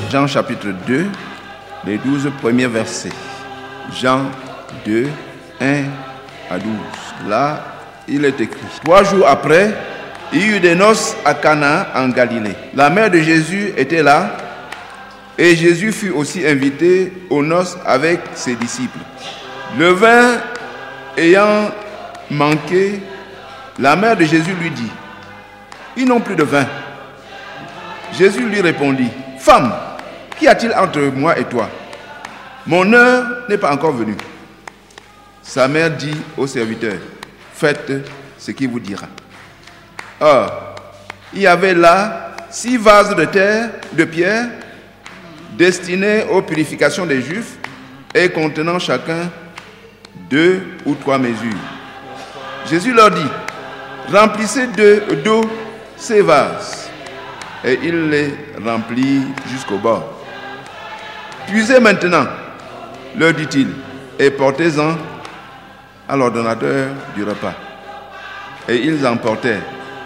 Jean chapitre 2, les 12 premiers versets. Jean 2, 1 à 12. Là, il est écrit. 3 jours après, il y eut des noces à Cana en Galilée. La mère de Jésus était là, et Jésus fut aussi invité aux noces avec ses disciples. Le vin ayant manqué, la mère de Jésus lui dit, « Ils n'ont plus de vin. » Jésus lui répondit, « Femme, qu'y a-t-il entre moi et toi? Mon heure n'est pas encore venue. » Sa mère dit au serviteur, « Faites ce qu'il vous dira. » Or, il y avait là 6 vases de terre, de pierre, destinés aux purifications des Juifs et contenant chacun 2 ou 3 mesures. Jésus leur dit, « Remplissez d'eau ces vases. » Et il les remplit jusqu'au bord. « Puisez maintenant, leur dit-il, et portez-en à l'ordonnateur du repas. » Et ils en portèrent.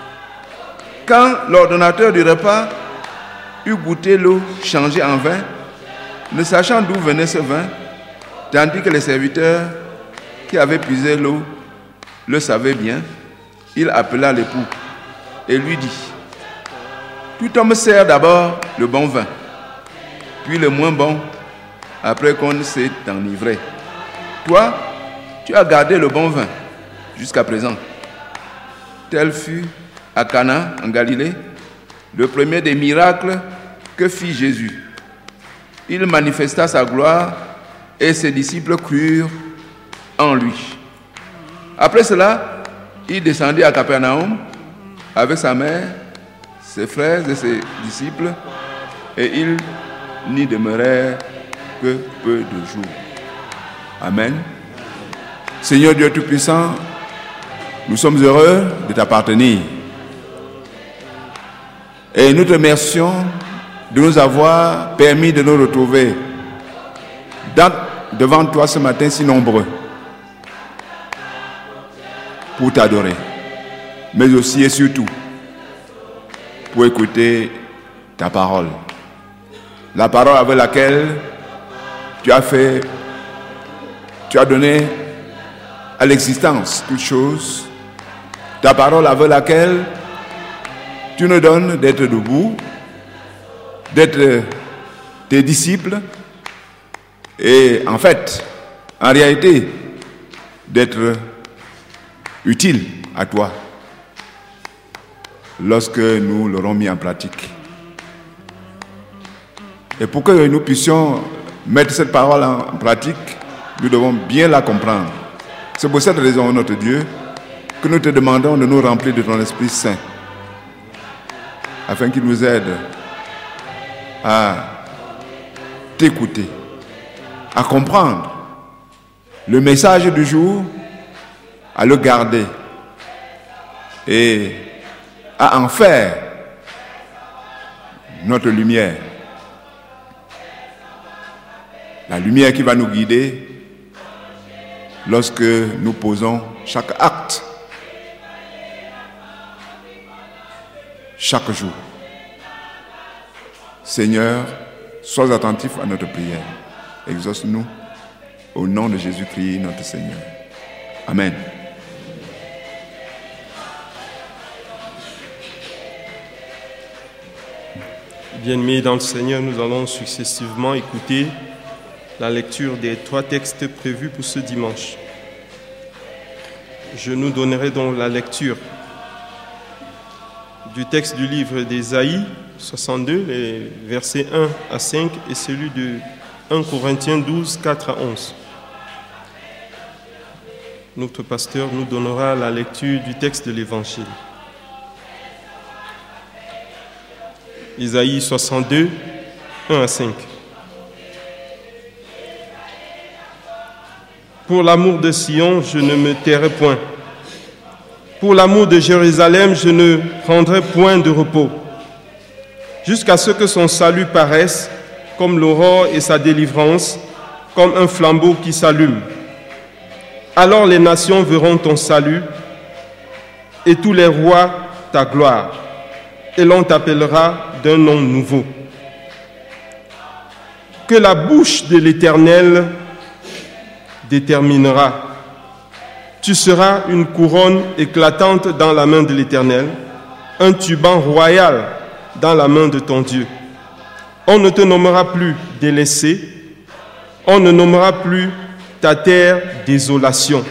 Quand l'ordonnateur du repas eut goûté l'eau changée en vin, ne sachant d'où venait ce vin, tandis que les serviteurs qui avaient puisé l'eau le savaient bien, il appela l'époux et lui dit, « Tout homme sert d'abord le bon vin, puis le moins bon, après qu'on s'est enivré. Toi, tu as gardé le bon vin jusqu'à présent. » Tel fut à Cana, en Galilée, le premier des miracles que fit Jésus. Il manifesta sa gloire et ses disciples crurent en lui. Après cela, il descendit à Capernaum avec sa mère, ses frères et ses disciples, et ils n'y demeurèrent que peu de jours. Amen. Seigneur Dieu Tout-Puissant, nous sommes heureux de t'appartenir. Et nous te remercions de nous avoir permis de nous retrouver devant toi ce matin si nombreux pour t'adorer, mais aussi et surtout pour écouter ta parole. La parole avec laquelle tu as donné à l'existence toutes choses. Ta parole avec laquelle tu nous donnes d'être debout, d'être tes disciples et en fait, en réalité, d'être utile à toi lorsque nous l'aurons mis en pratique. Et pour que nous puissions mettre cette parole en pratique, nous devons bien la comprendre. C'est pour cette raison, notre Dieu, que nous te demandons de nous remplir de ton Esprit Saint, afin qu'il nous aide à t'écouter, à comprendre le message du jour, à le garder et à en faire notre lumière. La lumière qui va nous guider lorsque nous posons chaque acte, chaque jour. Seigneur, sois attentif à notre prière. Exauce-nous au nom de Jésus-Christ, notre Seigneur. Amen. Bien-aimés dans le Seigneur, nous allons successivement écouter la lecture des 3 textes prévus pour ce dimanche. Je nous donnerai donc la lecture du texte du livre d'Ésaïe 62, les versets 1 à 5, et celui de 1 Corinthiens 12, 4 à 11. Notre pasteur nous donnera la lecture du texte de l'Évangile. Ésaïe 62, 1 à 5. Pour l'amour de Sion, je ne me tairai point. Pour l'amour de Jérusalem, je ne prendrai point de repos, jusqu'à ce que son salut paraisse comme l'aurore et sa délivrance, comme un flambeau qui s'allume. Alors les nations verront ton salut et tous les rois ta gloire, et l'on t'appellera d'un nom nouveau. que la bouche de l'Éternel déterminera. Tu seras une couronne éclatante dans la main de l'Éternel, un turban royal dans la main de ton Dieu. On ne te nommera plus délaissé, on ne nommera plus ta terre désolation,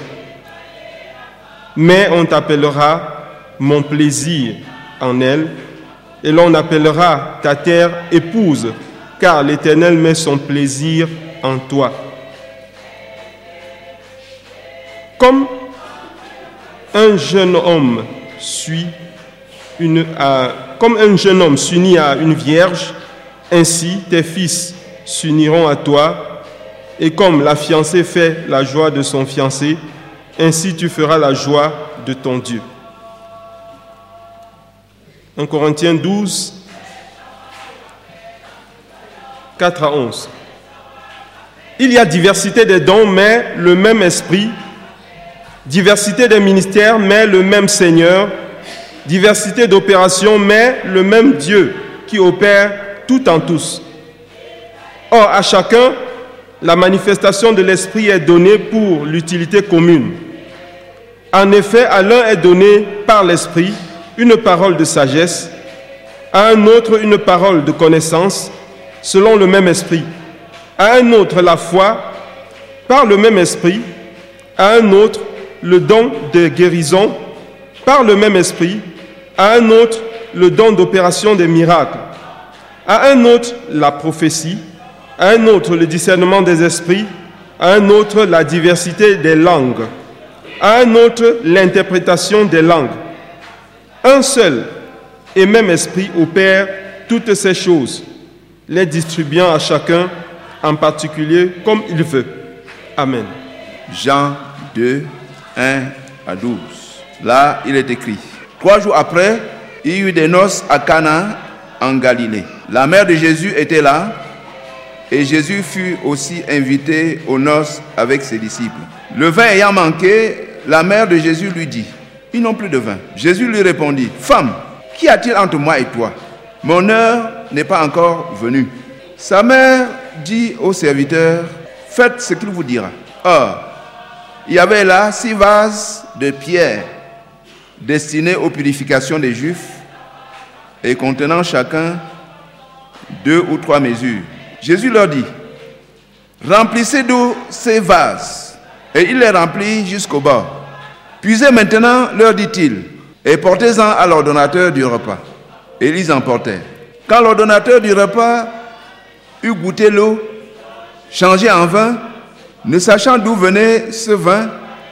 mais on t'appellera mon plaisir en elle, et l'on appellera ta terre épouse, car l'Éternel met son plaisir en toi. Comme un jeune homme s'unit à une vierge, ainsi tes fils s'uniront à toi, et comme la fiancée fait la joie de son fiancé, ainsi tu feras la joie de ton Dieu. 1 Corinthiens 12, 4 à 11. Il y a diversité des dons, mais le même esprit, diversité des ministères, mais le même Seigneur, diversité d'opérations, mais le même Dieu qui opère tout en tous. Or, à chacun, la manifestation de l'Esprit est donnée pour l'utilité commune. En effet, à l'un est donnée par l'Esprit une parole de sagesse, à un autre une parole de connaissance, selon le même Esprit, à un autre la foi, par le même Esprit, à un autre le don de guérison, par le même Esprit, à un autre le don d'opération des miracles, à un autre la prophétie, à un autre le discernement des esprits, à un autre la diversité des langues, à un autre l'interprétation des langues. Un seul et même Esprit opère toutes ces choses, les distribuant à chacun en particulier comme il veut. Amen. Jean 2, 1 à 12. Là, il est écrit: 3 jours après, il y eut des noces à Cana en Galilée. La mère de Jésus était là, et Jésus fut aussi invité aux noces avec ses disciples. Le vin ayant manqué, la mère de Jésus lui dit: ils n'ont plus de vin. Jésus lui répondit: femme, qu'y a-t-il entre moi et toi? Mon heure n'est pas encore venue. Sa mère dit aux serviteurs: faites ce qu'il vous dira. Or, il y avait là 6 vases de pierre destinés aux purifications des Juifs et contenant chacun 2 ou 3 mesures. Jésus leur dit: remplissez d'eau ces vases. Et il les remplit jusqu'au bord. Puisez maintenant, leur dit-il, et portez-en à l'ordonnateur du repas. Et ils emportèrent. Quand l'ordonnateur du repas eut goûté l'eau, changée en vin, ne sachant d'où venait ce vin,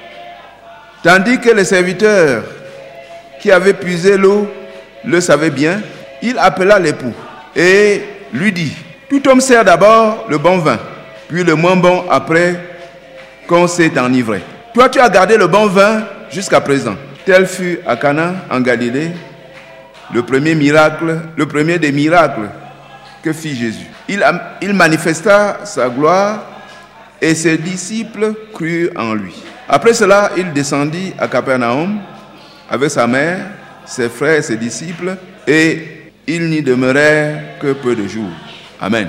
tandis que les serviteurs qui avaient puisé l'eau le savaient bien, il appela l'époux et lui dit: tout homme sert d'abord le bon vin, puis le moins bon après qu'on s'est enivré. Toi, tu as gardé le bon vin jusqu'à présent. Tel fut à Cana en Galilée le premier des miracles que fit Jésus. Il manifesta sa gloire et ses disciples crurent en lui. Après cela, il descendit à Capernaum avec sa mère, ses frères et ses disciples, et ils n'y demeurèrent que peu de jours. Amen.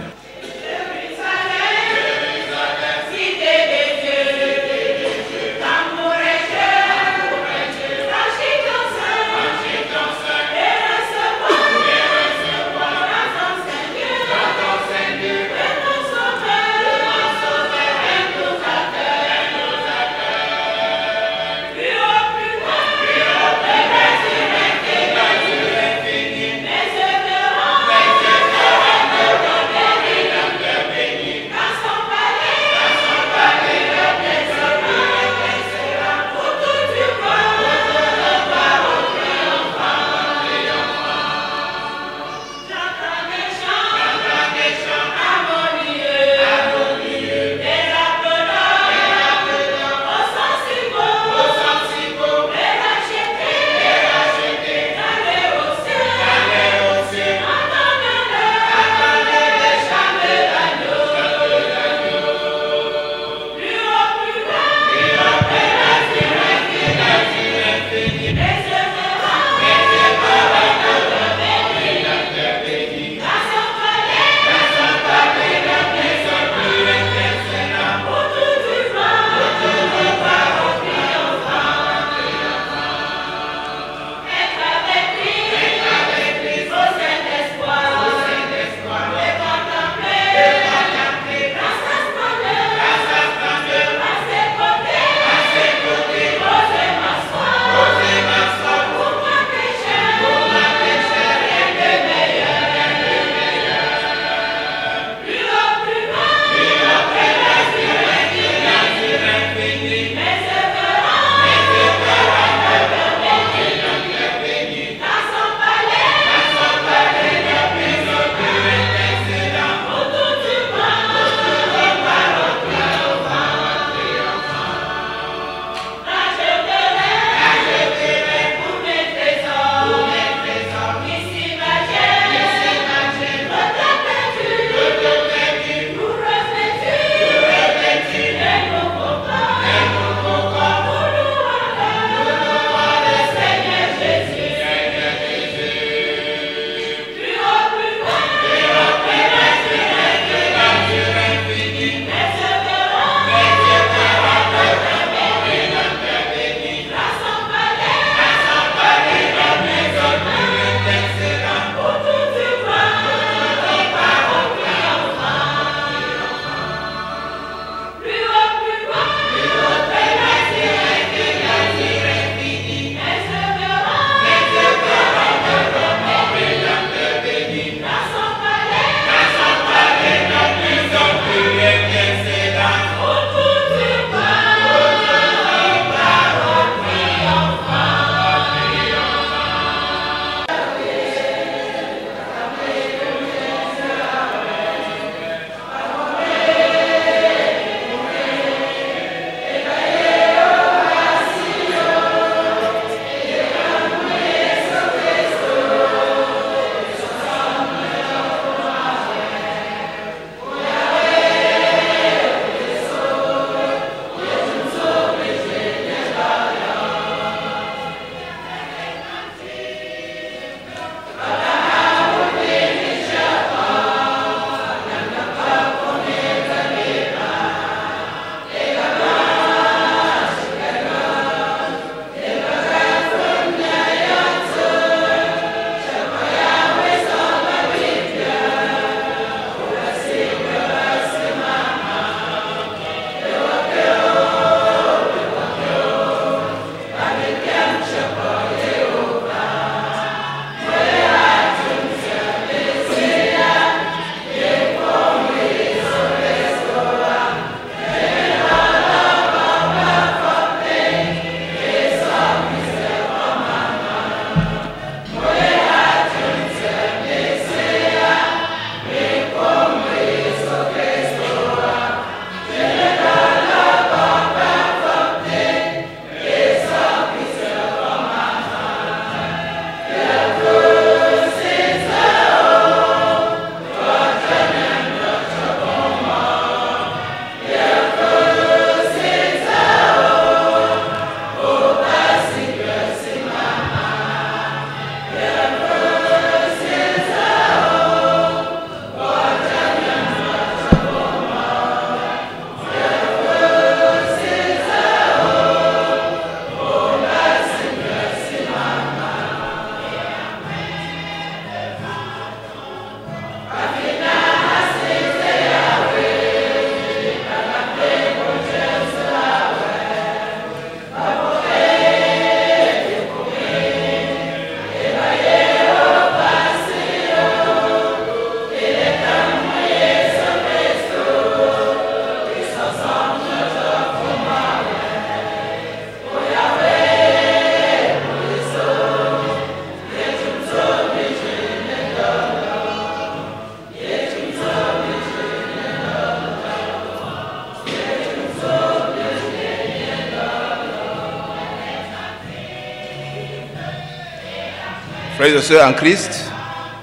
Frères et sœurs en Christ,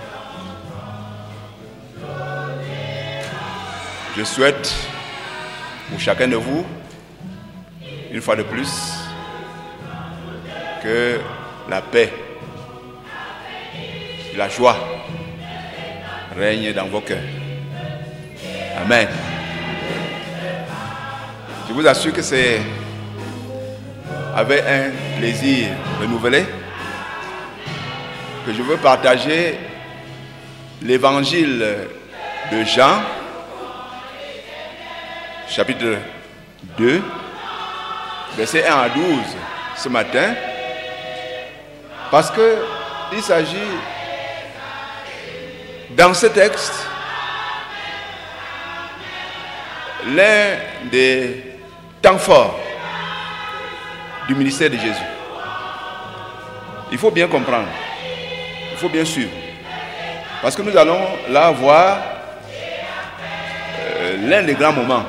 je souhaite pour chacun de vous, une fois de plus, que la paix et la joie règnent dans vos cœurs. Amen. Je vous assure que c'est avec un plaisir renouvelé que je veux partager l'évangile de Jean, chapitre 2, versets 1 à 12 ce matin, parce qu'il s'agit, dans ce texte, l'un des temps forts du ministère de Jésus. Il faut bien comprendre, il faut bien suivre, parce que nous allons là voir l'un des grands moments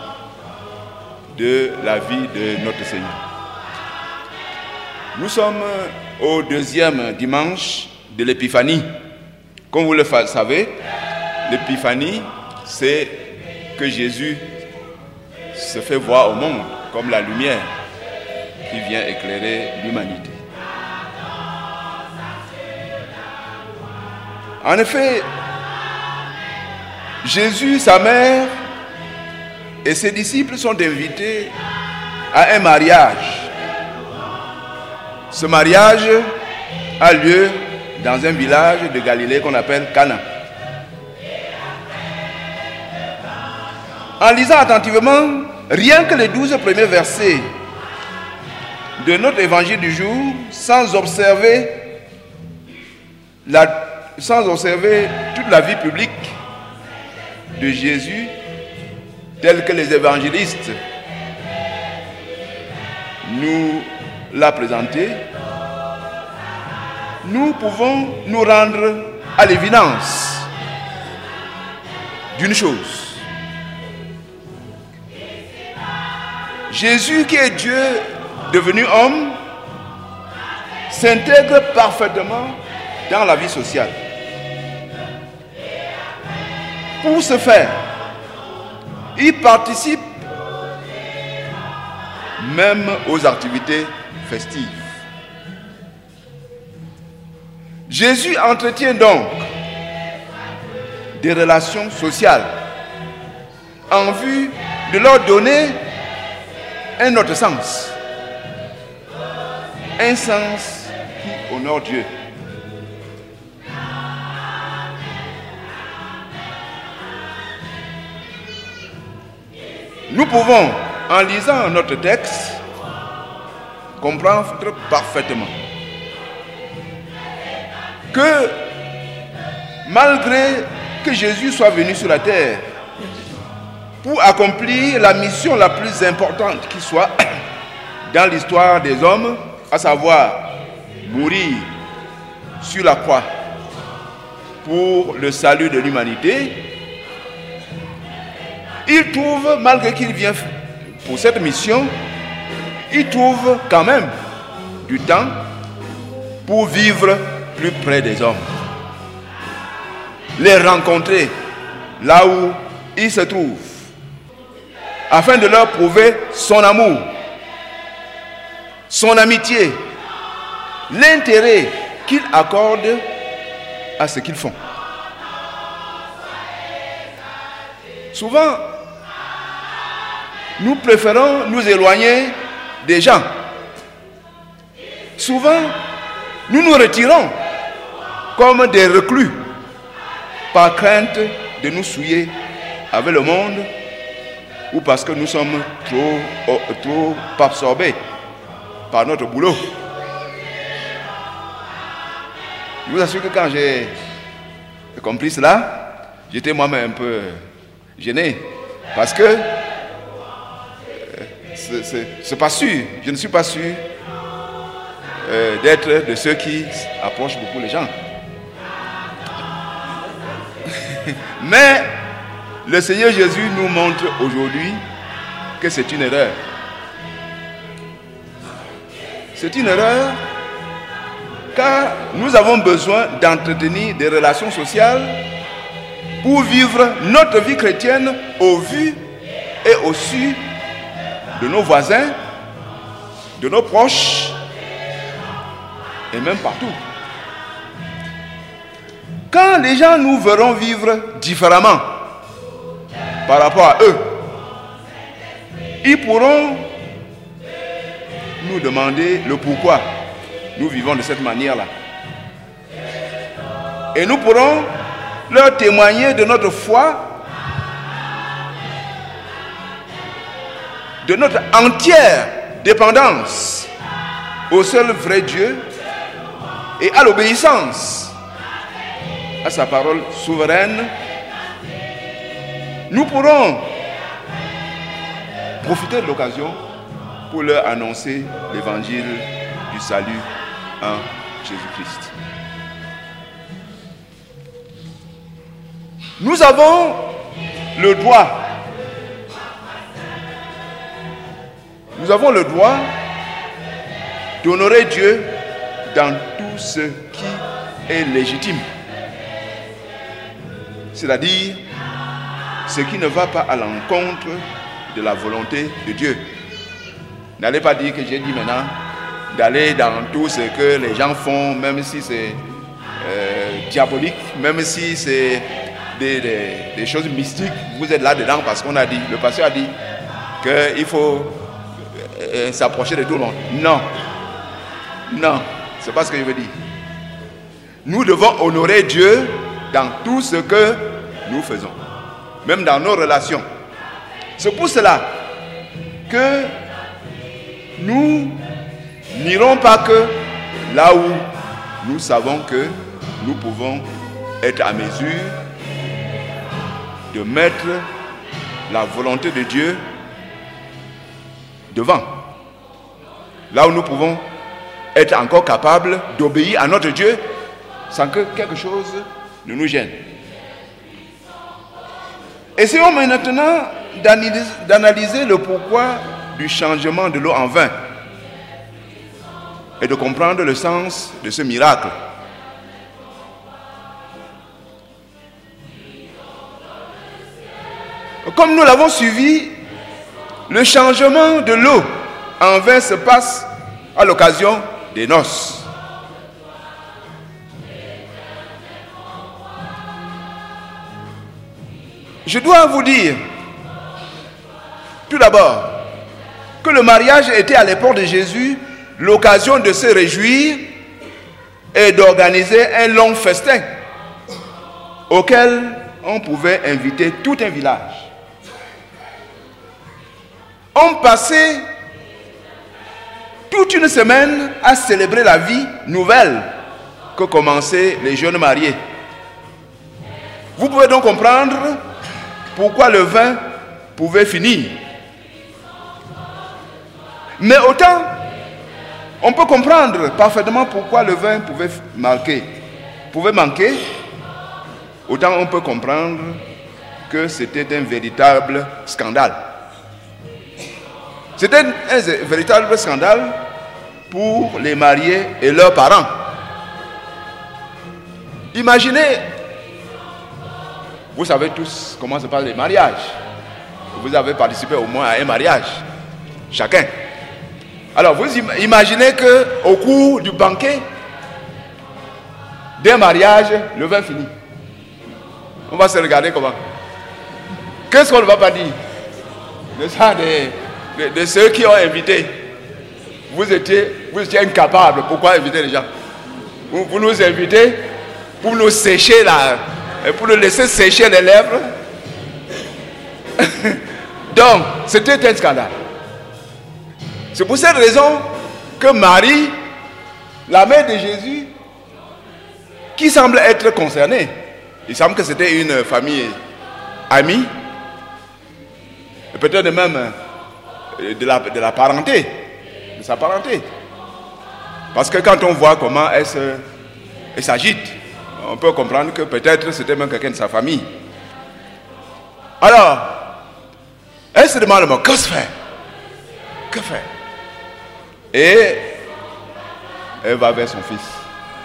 de la vie de notre Seigneur. Nous sommes au deuxième dimanche de l'Épiphanie. Comme vous le savez, l'Épiphanie, c'est que Jésus se fait voir au monde comme la lumière qui vient éclairer l'humanité. En effet, Jésus, sa mère et ses disciples sont invités à un mariage. Ce mariage a lieu dans un village de Galilée qu'on appelle Cana. En lisant attentivement, rien que les 12 premiers versets de notre évangile du jour, sans observer toute la vie publique de Jésus, telle que les évangélistes nous l'a présenté, nous pouvons nous rendre à l'évidence d'une chose. Jésus, qui est Dieu devenu homme, s'intègre parfaitement dans la vie sociale. Pour ce faire, il participe même aux activités festives. Jésus entretient donc des relations sociales en vue de leur donner un autre sens. Un sens qui honore Dieu. Nous pouvons, en lisant notre texte, comprendre parfaitement que malgré que Jésus soit venu sur la terre pour accomplir la mission la plus importante qui soit dans l'histoire des hommes, à savoir mourir sur la croix pour le salut de l'humanité, il trouve, malgré qu'il vient pour cette mission, il trouve quand même du temps pour vivre plus près des hommes, les rencontrer là où ils se trouvent, afin de leur prouver son amour, son amitié, l'intérêt qu'il accorde à ce qu'ils font. Souvent, nous préférons nous éloigner des gens. Souvent, nous nous retirons comme des reclus par crainte de nous souiller avec le monde ou parce que nous sommes trop absorbés par notre boulot. Je vous assure que quand j'ai compris cela, j'étais moi-même un peu gêné parce que c'est pas sûr, je ne suis pas sûr d'être de ceux qui approchent beaucoup les gens. Mais le Seigneur Jésus nous montre aujourd'hui que c'est une erreur. C'est une erreur car nous avons besoin d'entretenir des relations sociales pour vivre notre vie chrétienne au vu et au su de nos voisins, de nos proches et même partout. Quand les gens nous verront vivre différemment par rapport à eux, ils pourront nous demander le pourquoi nous vivons de cette manière-là. Et nous pourrons leur témoigner de notre foi, de notre entière dépendance au seul vrai Dieu et à l'obéissance à sa parole souveraine. Nous pourrons profiter de l'occasion pour leur annoncer l'évangile du salut en Jésus-Christ. Nous avons le droit d'honorer Dieu dans tout ce qui est légitime. C'est-à-dire ce qui ne va pas à l'encontre de la volonté de Dieu. N'allez pas dire que j'ai dit maintenant d'aller dans tout ce que les gens font, même si c'est diabolique, même si c'est des choses mystiques. Vous êtes là-dedans parce qu'on a dit, le pasteur a dit qu'il faut s'approcher de tout le monde. Non, c'est pas ce que je veux dire. Nous devons honorer Dieu dans tout ce que nous faisons, même dans nos relations. C'est pour cela que nous n'irons pas que là où nous savons que nous pouvons être à mesure de mettre la volonté de Dieu devant. Là où nous pouvons être encore capables d'obéir à notre Dieu sans que quelque chose ne nous gêne. Essayons maintenant d'analyser le pourquoi du changement de l'eau en vin et de comprendre le sens de ce miracle. Comme nous l'avons suivi, le changement de l'eau en vin se passe à l'occasion des noces. Je dois vous dire, tout d'abord, que le mariage était à l'époque de Jésus l'occasion de se réjouir et d'organiser un long festin auquel on pouvait inviter tout un village. On passait toute une semaine à célébrer la vie nouvelle que commençaient les jeunes mariés. Vous pouvez donc comprendre pourquoi le vin pouvait finir. Mais autant, on peut comprendre parfaitement pourquoi le vin pouvait manquer, autant on peut comprendre que c'était un véritable scandale. C'était un véritable scandale pour les mariés et leurs parents. Imaginez, vous savez tous comment se passent les mariages. Vous avez participé au moins à un mariage, chacun. Alors vous imaginez qu'au cours du banquet d'un mariage, le vin finit. On va se regarder comment. Qu'est-ce qu'on ne va pas dire de ceux qui ont invité? Vous étiez incapables. Pourquoi inviter les gens? Vous nous invitez pour nous sécher pour nous laisser sécher les lèvres. Donc, c'était un scandale. C'est pour cette raison que Marie, la mère de Jésus, qui semble être concernée, il semble que c'était une famille amie, et peut-être même de la parenté, de sa parenté. Parce que quand on voit comment elle s'agite, on peut comprendre que peut-être c'était même quelqu'un de sa famille. Alors, elle se demande, que se faire? Que faire? Et elle va vers son fils.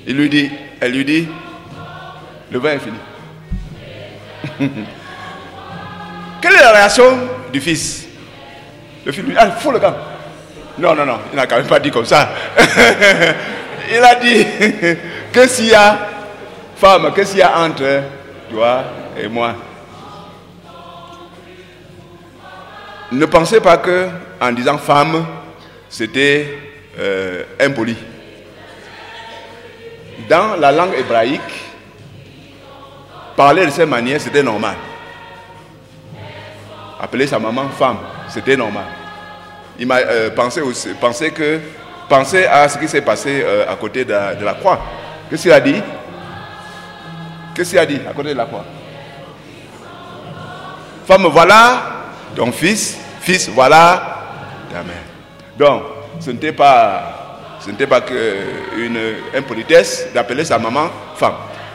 Elle lui dit, le vin est fini. Quelle est la réaction du fils? Le fils lui dit, faut le camp. Non, il n'a quand même pas dit comme ça. Il a dit, qu'est-ce qu'il y a, femme, qu'est-ce qu'il y a entre toi et moi? Ne pensez pas que, en disant femme, c'était impoli. Dans la langue hébraïque, parler de cette manière, c'était normal. Appeler sa maman femme, c'était normal. Il m'a pensé à ce qui s'est passé à côté de la croix. Qu'est-ce qu'il a dit? Qu'est-ce qu'il a dit à côté de la croix? Femme, voilà ton fils. Fils, voilà ta mère. Donc, ce n'était pas qu'une impolitesse d'appeler sa maman femme.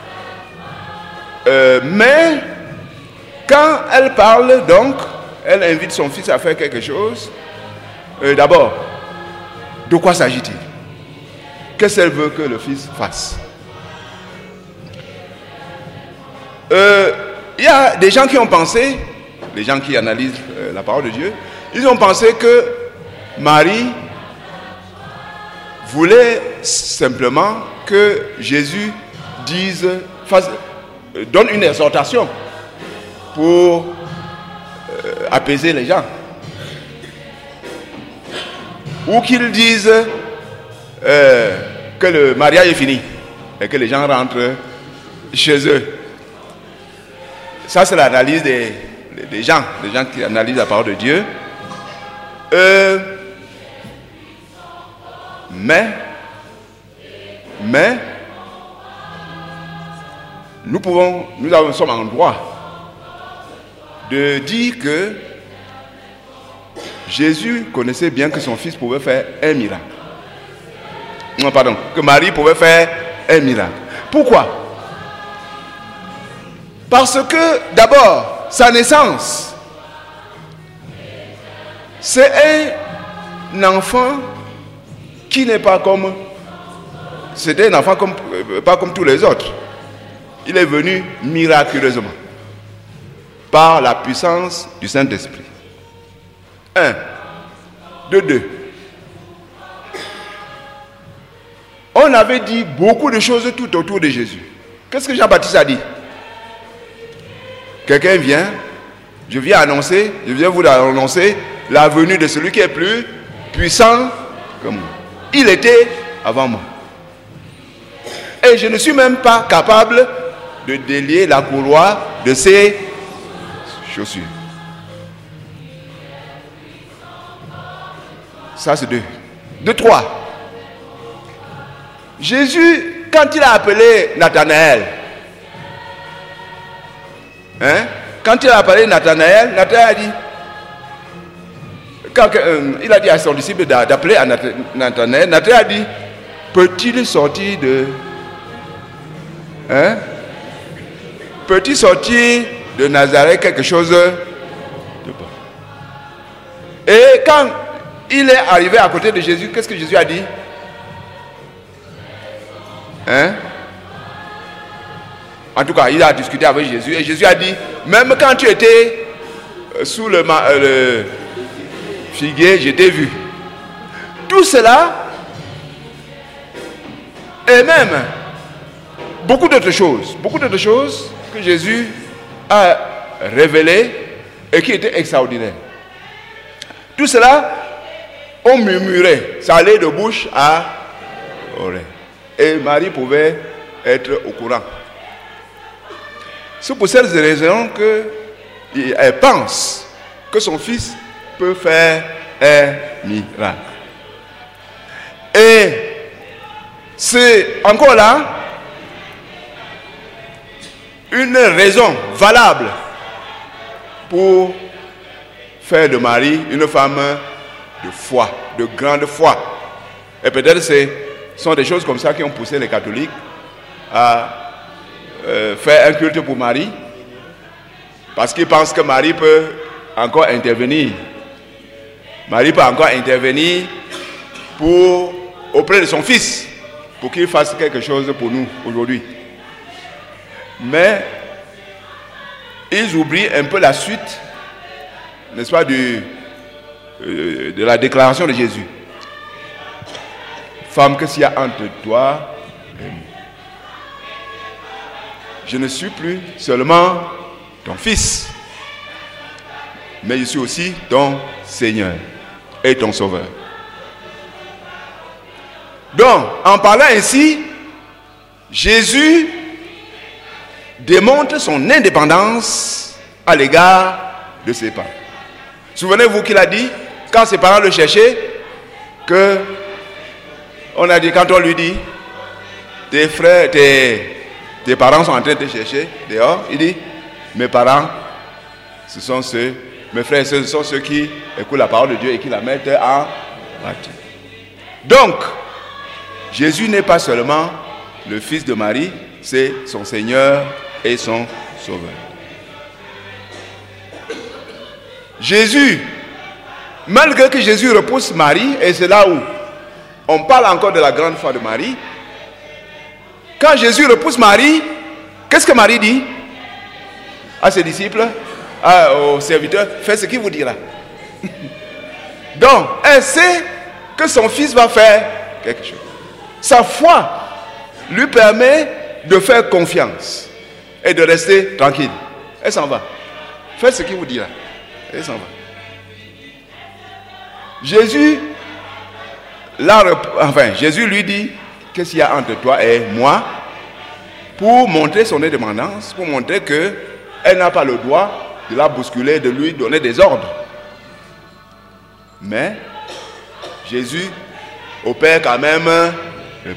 Mais quand elle parle, donc, elle invite son fils à faire quelque chose. D'abord, de quoi s'agit-il? Qu'est-ce qu'elle veut que le fils fasse? Il y a des gens qui ont pensé, les gens qui analysent la parole de Dieu, ils ont pensé que Marie voulait simplement que Jésus donne une exhortation pour apaiser les gens. Ou qu'il dise que le mariage est fini et que les gens rentrent chez eux. Ça, c'est l'analyse des gens qui analysent la parole de Dieu. Mais nous sommes en droit de dire que Jésus connaissait bien que son fils pouvait faire un miracle. Non, pardon, que Marie pouvait faire un miracle. Pourquoi? Parce que d'abord, sa naissance, c'est un enfant qui n'est pas comme... C'était un enfant pas comme tous les autres. Il est venu miraculeusement par la puissance du Saint-Esprit. 1. De 2. On avait dit beaucoup de choses tout autour de Jésus. Qu'est-ce que Jean-Baptiste a dit? Quelqu'un vient, je viens vous annoncer la venue de celui qui est plus puissant que moi. Il était avant moi. Et je ne suis même pas capable de délier la courroie de ses chaussures. Ça, c'est 2. De 3. Jésus, quand il a appelé Nathanaël, Nathanaël a dit, il a dit à son disciple d'appeler à Nathanaël. Nathanaël a dit, peut-il sortir peut-il sortir de Nazareth quelque chose de bon? Et quand il est arrivé à côté de Jésus, qu'est-ce que Jésus a dit? En tout cas, il a discuté avec Jésus et Jésus a dit, même quand tu étais sous le figuier, je t'ai vu. Tout cela, et même beaucoup d'autres choses que Jésus a révélées et qui étaient extraordinaires. Tout cela, on murmurait, ça allait de bouche à oreille. Et Marie pouvait être au courant. C'est pour cette raison qu'elle pense que son fils peut faire un miracle. Et c'est encore là une raison valable pour faire de Marie une femme de foi, de grande foi. Et peut-être ce sont des choses comme ça qui ont poussé les catholiques à faire un culte pour Marie, parce qu'ils pensent que Marie peut encore intervenir. Marie peut encore intervenir auprès de son fils pour qu'il fasse quelque chose pour nous aujourd'hui. Mais ils oublient un peu la suite, n'est-ce pas, de la déclaration de Jésus. Femme, qu'est-ce qu'il y a entre toi et nous? Je ne suis plus seulement ton fils, mais je suis aussi ton Seigneur et ton Sauveur. Donc, en parlant ainsi, Jésus démontre son indépendance à l'égard de ses parents. Souvenez-vous qu'il a dit, quand ses parents le cherchaient, que on a dit, quand on lui dit, tes frères, tes parents sont en train de te chercher dehors, il dit, mes parents, ce sont ceux, mes frères, ce sont ceux qui écoutent la parole de Dieu et qui la mettent en pratique. Donc, Jésus n'est pas seulement le fils de Marie, c'est son Seigneur et son Sauveur. Jésus, malgré que Jésus repousse Marie, et c'est là où on parle encore de la grande foi de Marie, quand Jésus repousse Marie, qu'est-ce que Marie dit à ses disciples, aux serviteurs? Faites ce qu'il vous dira. Donc, elle sait que son fils va faire quelque chose. Sa foi lui permet de faire confiance et de rester tranquille. Elle s'en va. Faites ce qu'il vous dira. Elle s'en va. Jésus lui dit, qu'est-ce qu'il y a entre toi et moi, pour montrer son indépendance, pour montrer qu'elle n'a pas le droit de la bousculer, de lui donner des ordres. Mais Jésus opère quand même le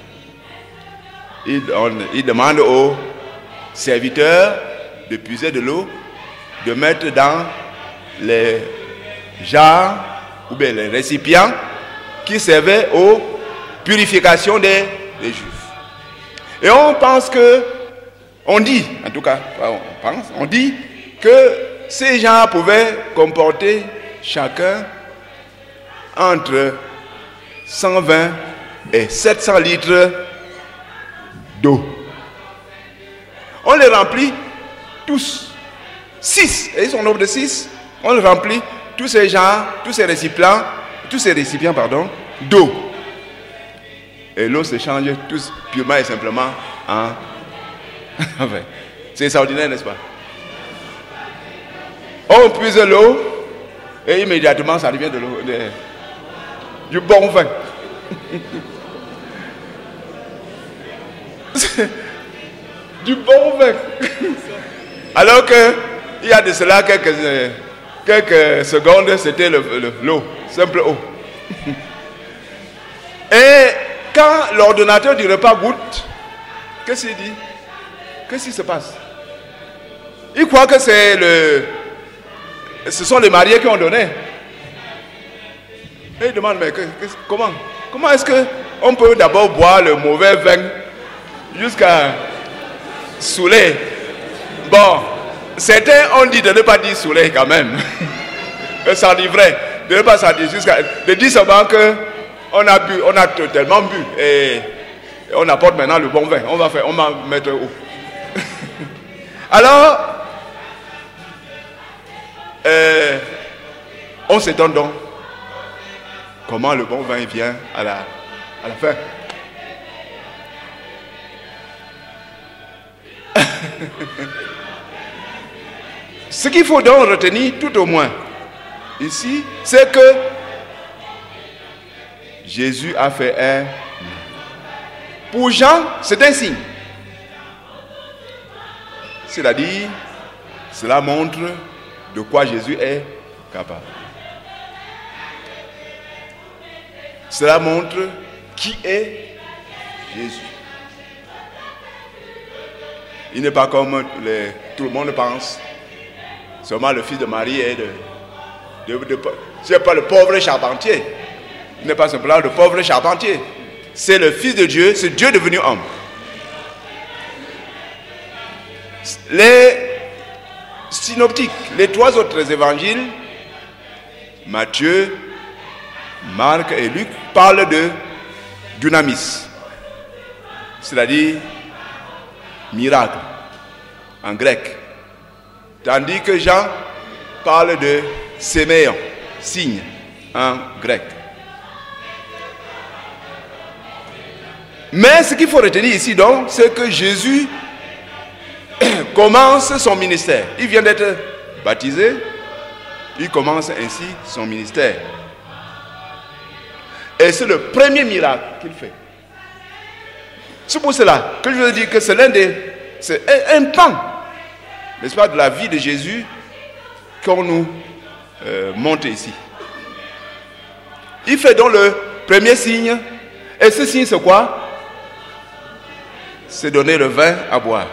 bien. Il demande aux serviteurs de puiser de l'eau, de mettre dans les jarres ou bien les récipients qui servaient aux purifications des Juifs. Et on dit que ces gens pouvaient comporter chacun entre 120 et 700 litres d'eau. On les remplit tous. 6, et ils sont au nombre de 6. On les remplit, tous ces gens, tous ces récipients, d'eau. Et l'eau se change tous purement et simplement en... Enfin, c'est extraordinaire, n'est-ce pas? On puise l'eau et immédiatement ça devient de l'eau, du bon vin. Du bon vin. Alors que il y a de cela quelques secondes, c'était l'eau, simple eau. Et quand l'ordonnateur du repas goûte, qu'est-ce qu'il dit? Qu'est-ce qui se passe? Il croit que ce sont les mariés qui ont donné. Et il demande, mais comment est-ce qu'on peut d'abord boire le mauvais vin jusqu'à saouler? Bon, certains ont dit de ne pas dire saouler quand même. S'enivrer, de ne pas s'en dire de dire seulement qu'on a bu, on a tellement bu et on apporte maintenant le bon vin. On va mettre où? Alors, on s'étonne donc comment le bon vin vient à la fin. Ce qu'il faut donc retenir tout au moins ici, c'est que Jésus a fait un... Pour Jean, c'est un signe. C'est-à-dire, cela montre de quoi Jésus est capable. Cela montre qui est Jésus. Il n'est pas comme tout le monde pense. Seulement le fils de Marie est c'est pas le pauvre charpentier. Il n'est pas simplement le pauvre charpentier. C'est le Fils de Dieu, c'est Dieu devenu homme. Les synoptiques, les 3 autres évangiles, Matthieu, Marc et Luc, parlent de dunamis. c'est-à-dire miracle en grec. Tandis que Jean parle de séméon, signe en grec. Mais ce qu'il faut retenir ici donc, c'est que Jésus commence son ministère. Il vient d'être baptisé, il commence ainsi son ministère. Et c'est le premier miracle qu'il fait. C'est pour cela que je veux dire que c'est un pan, n'est-ce pas, de la vie de Jésus qu'on nous montre ici. Il fait donc le premier signe. Et ce signe, c'est quoi? C'est donner le vin à boire.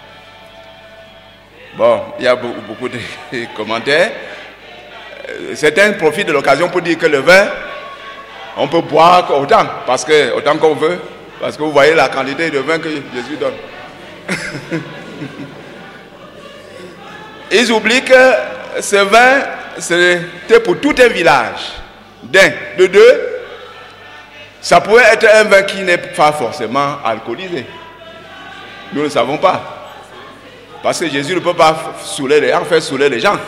Bon, il y a beaucoup de commentaires. Certains profitent de l'occasion pour dire que le vin, on peut boire autant qu'on veut, parce que vous voyez la quantité de vin que Jésus donne. Ils oublient que ce vin, c'était pour tout un village. De deux, ça pouvait être un vin qui n'est pas forcément alcoolisé. Nous ne le savons pas. Parce que Jésus ne peut pas faire saouler les gens.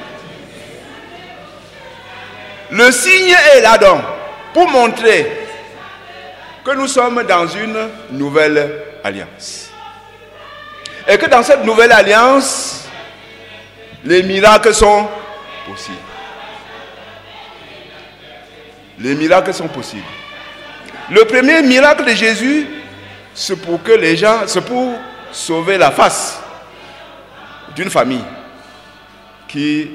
Le signe est là donc, pour montrer que nous sommes dans une nouvelle alliance. Et que dans cette nouvelle alliance, les miracles sont possibles. Les miracles sont possibles. Le premier miracle de Jésus, c'est pour sauver la face d'une famille qui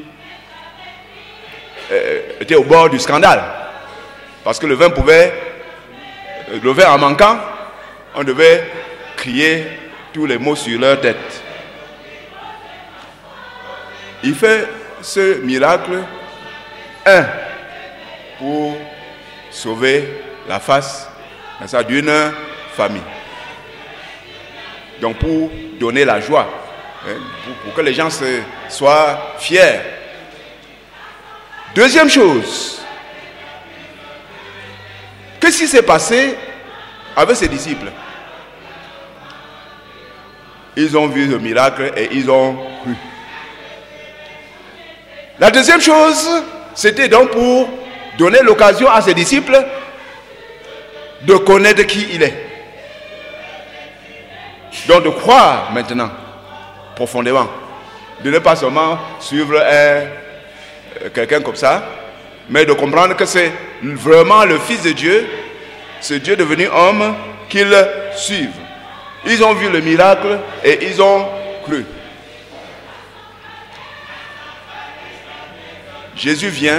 était au bord du scandale. Parce que le vin en manquant, on devait crier tous les mots sur leur tête. Il fait ce miracle, pour sauver la face d'une famille. Donc pour donner la joie, pour que les gens soient fiers. Deuxième chose, qu'est-ce qui s'est passé avec ses disciples? Ils ont vu le miracle et ils ont cru. La deuxième chose, c'était donc pour donner l'occasion à ses disciples de connaître qui il est. Donc de croire maintenant profondément, de ne pas seulement suivre quelqu'un comme ça, mais de comprendre que c'est vraiment le Fils de Dieu, ce Dieu devenu homme, qu'ils suivent. Ils ont vu le miracle et ils ont cru. Jésus vient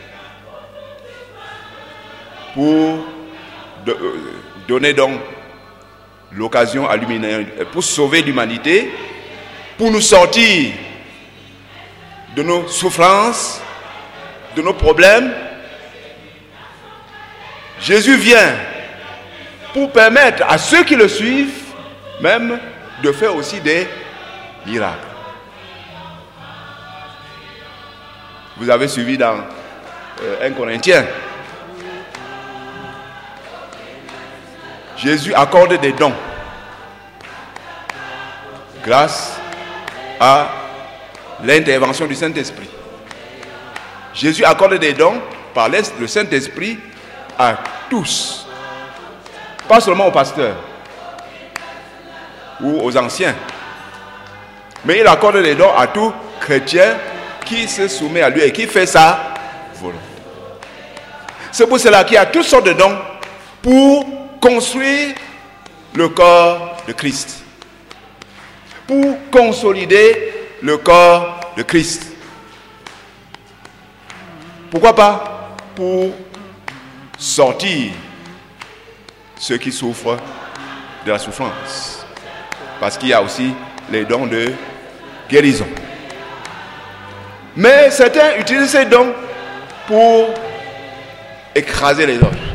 pour donner donc l'occasion à l'humanité, pour sauver l'humanité, pour nous sortir de nos souffrances, de nos problèmes. Jésus vient pour permettre à ceux qui le suivent même de faire aussi des miracles. Vous avez suivi dans 1 Corinthiens. Jésus accorde des dons grâce à l'intervention du Saint-Esprit. Jésus accorde des dons par le Saint-Esprit à tous. Pas seulement aux pasteurs ou aux anciens, mais il accorde des dons à tout chrétien qui se soumet à lui et qui fait sa volonté. C'est pour cela qu'il y a toutes sortes de dons pour construire le corps de Christ, pour consolider le corps de Christ. Pourquoi pas? Pour sortir ceux qui souffrent de la souffrance. Parce qu'il y a aussi les dons de guérison. Mais certains utilisent ces dons pour écraser les autres.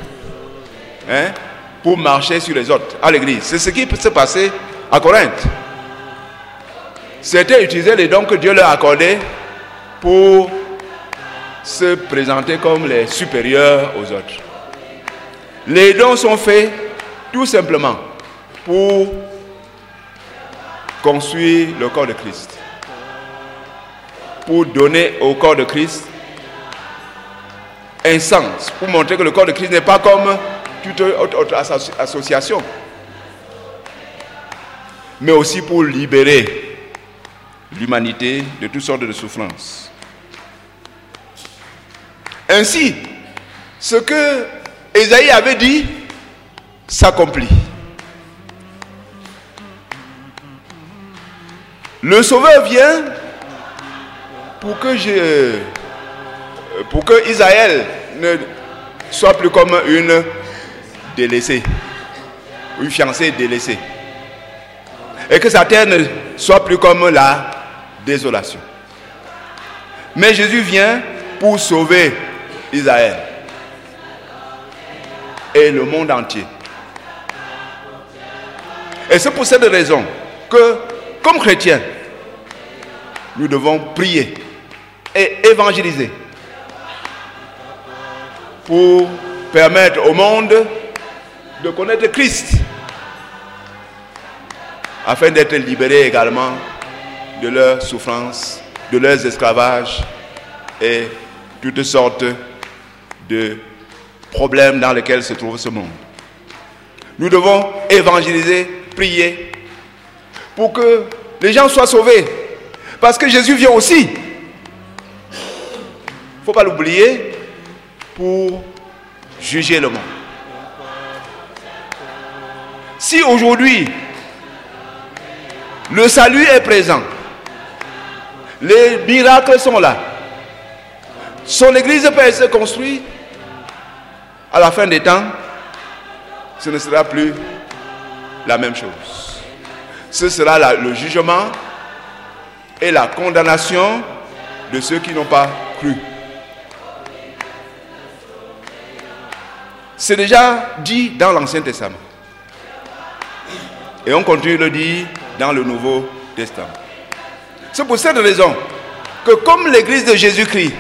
Pour marcher sur les autres à l'église. C'est ce qui peut se passer à Corinthe. Certains utilisaient les dons que Dieu leur accordait pour se présenter comme les supérieurs aux autres. Les dons sont faits tout simplement pour construire le corps de Christ, pour donner au corps de Christ un sens, pour montrer que le corps de Christ n'est pas comme toute autre association, mais aussi pour libérer l'humanité de toutes sortes de souffrances. Ainsi, ce que Ésaïe avait dit s'accomplit. Le Sauveur vient pour que Israël ne soit plus comme une délaissée, une fiancée délaissée, et que sa terre ne soit plus comme la désolation. Mais Jésus vient pour sauver Israël et le monde entier. Et c'est pour cette raison que, comme chrétiens, nous devons prier et évangéliser pour permettre au monde de connaître Christ, afin d'être libérés également de leurs souffrances, de leurs esclavages et toutes sortes de problèmes dans lesquels se trouve ce monde. Nous devons évangéliser, prier pour que les gens soient sauvés, parce que Jésus vient aussi, il ne faut pas l'oublier, pour juger le monde. Si aujourd'hui le salut est présent, les miracles sont là, son église peut être construite, à la fin des temps, ce ne sera plus la même chose. Ce sera le jugement et la condamnation de ceux qui n'ont pas cru. C'est déjà dit dans l'Ancien Testament. Et on continue de le dire dans le Nouveau Testament. C'est pour cette raison que comme l'Église de Jésus-Christ,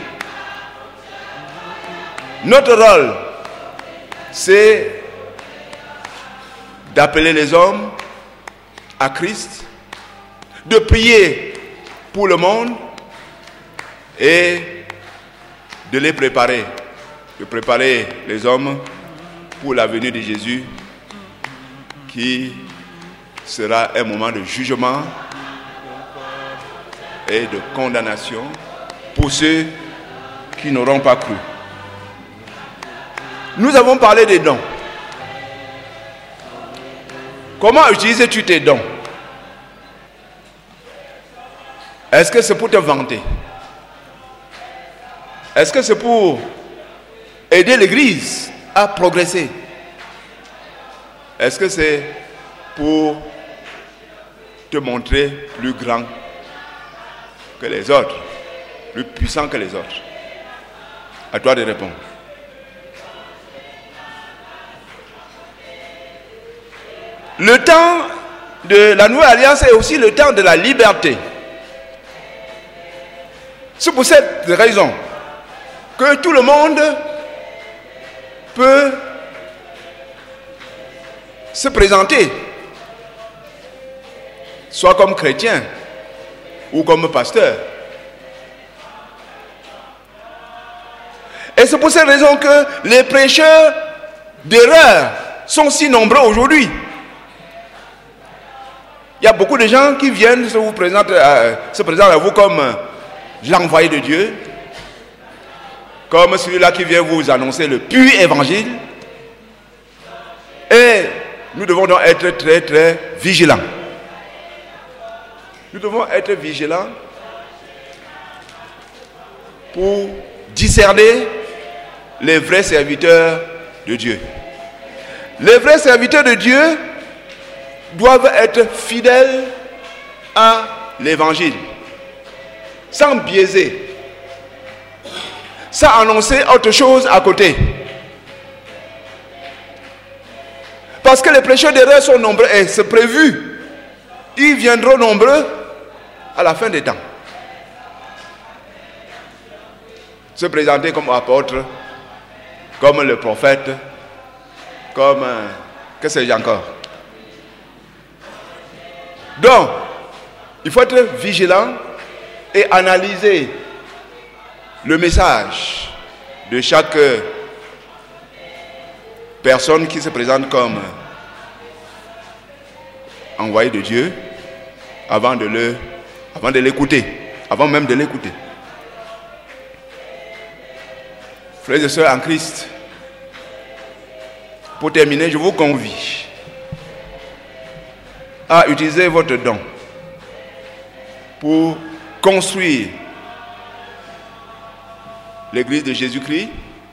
notre rôle, c'est d'appeler les hommes à Christ, de prier pour le monde et de les préparer, de préparer les hommes pour la venue de Jésus, qui sera un moment de jugement et de condamnation pour ceux qui n'auront pas cru. Nous avons parlé des dons. Comment utilises-tu tes dons? Est-ce que c'est pour te vanter? Est-ce que c'est pour aider l'Église à progresser? Est-ce que c'est pour te montrer plus grand que les autres, plus puissant que les autres? À toi de répondre. Le temps de la Nouvelle Alliance est aussi le temps de la liberté. C'est pour cette raison que tout le monde peut se présenter, soit comme chrétien ou comme pasteur. Et c'est pour cette raison que les prêcheurs d'erreur sont si nombreux aujourd'hui. Il y a beaucoup de gens qui viennent se présentent à vous comme l'envoyé de Dieu, comme celui-là qui vient vous annoncer le pur évangile. Et nous devons donc être très très vigilants. Nous devons être vigilants pour discerner les vrais serviteurs de Dieu. Les vrais serviteurs de Dieu doivent être fidèles à l'évangile, sans biaiser, sans annoncer autre chose à côté. Parce que les prêcheurs d'erreur sont nombreux et c'est prévu. Ils viendront nombreux à la fin des temps. Se présenter comme apôtre, comme le prophète, comme... que sais-je encore? Donc, il faut être vigilant et analyser le message de chaque personne qui se présente comme envoyé de Dieu avant de l'écouter, avant même de l'écouter. Frères et sœurs en Christ, pour terminer, je vous convie à utiliser votre don pour construire l'Église de Jésus-Christ,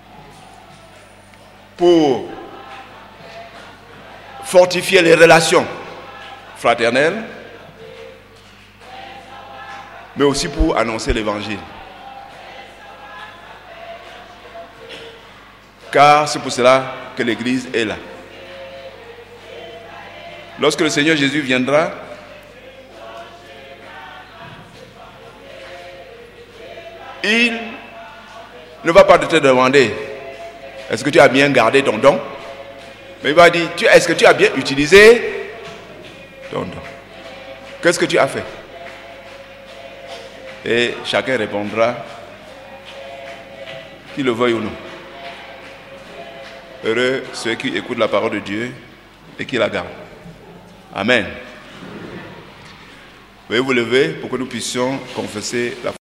pour fortifier les relations fraternelles, mais aussi pour annoncer l'Évangile. Car c'est pour cela que l'Église est là. Lorsque le Seigneur Jésus viendra, il ne va pas te demander est-ce que tu as bien gardé ton don, mais il va dire est-ce que tu as bien utilisé ton don. Qu'est-ce que tu as fait? Et chacun répondra, qu'il le veuille ou non. Heureux ceux qui écoutent la parole de Dieu et qui la gardent. Amen. Veuillez vous lever pour que nous puissions confesser la